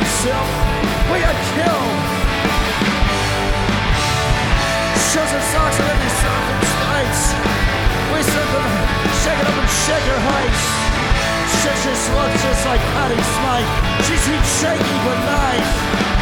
himself. We are killed. Shows her socks on every surfing states. We surfing, shake it up and shake her heights. Shakes her slugs just like Patty Smythe. She shoots shaky but nice.